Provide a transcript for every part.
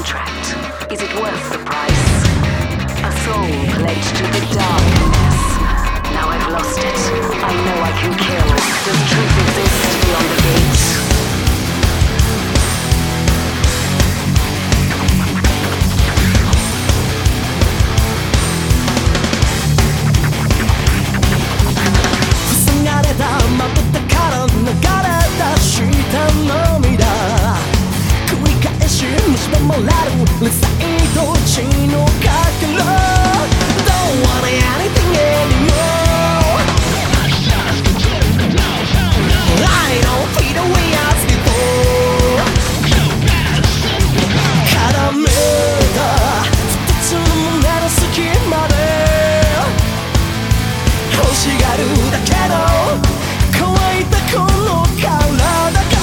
contract? Is it worth the price? A soul pledged to the darkness. Now I've lost it. I know I can kill. Does truth exist beyond the gate? Don't want anything anymore. I don't feel the way as before. 絡めた二つの胸の隙間で欲しがるだけの乾いたこの体が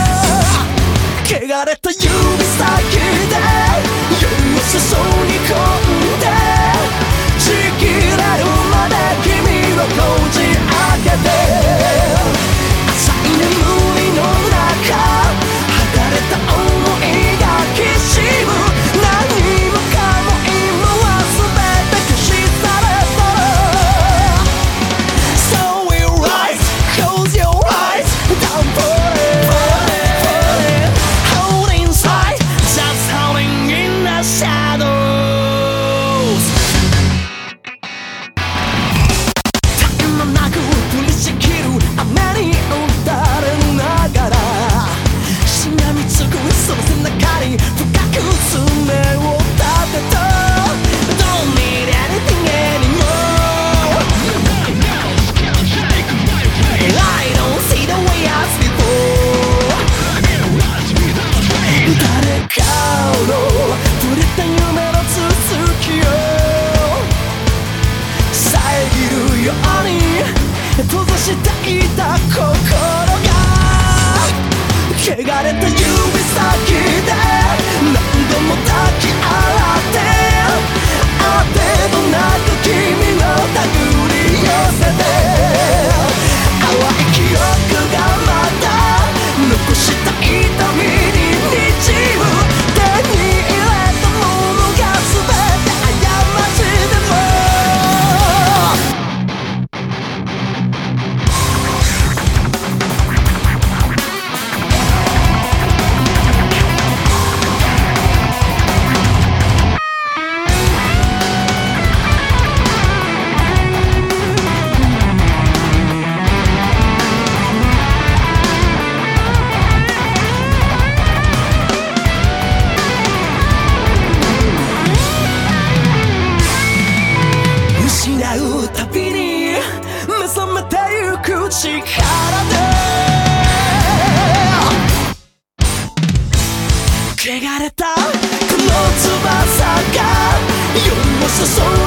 汚れた指先で夜を注ぎ込んでちぎれるまで君をこじ開けて浅い眠りの中剥がれた想いがきしむ何もかも今は全て消し去れた So we rise, close your eyes, down for it Hold inside, just howling in the shadows 絶え間なく降りしきる雨に打たれながらしがみつくその背中に深く爪を立てた Don't need anything anymore I don't see the way as before 誰かの触れた夢の続きを遮るように閉ざしていた心が汚れた指先で何度も抱き洗ってあてもなく君の手繰り寄せて淡い記憶がまた残した痛みに滲む手に入れたものが全て過ちでも失うたびに目覚めてゆく力で汚れたこの翼が夜を注ぐ